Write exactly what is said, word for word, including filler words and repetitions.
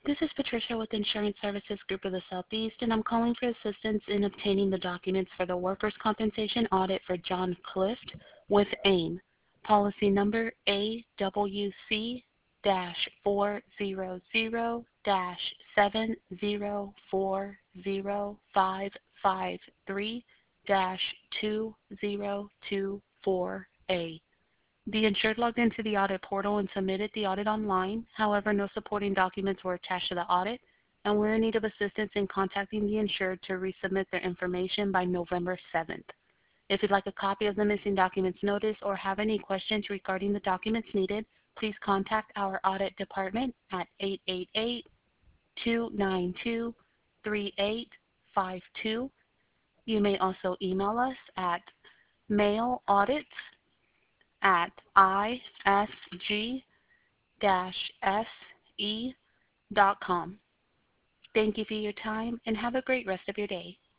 This is Patricia with Insurance Services Group of the Southeast, and I'm calling for assistance in obtaining the documents for the workers' compensation audit for John Clift with AIM. Policy number A W C four zero zero seven zero four zero five five three two zero two four A. The insured logged into the audit portal and submitted the audit online. However, no supporting documents were attached to the audit, and we're in need of assistance in contacting the insured to resubmit their information by November seventh. If you'd like a copy of the missing documents notice or have any questions regarding the documents needed, please contact our audit department at eight eight eight, two nine two, three eight five two. You may also email us at mailaudits at I S G S E dot com. Thank you for your time and have a great rest of your day.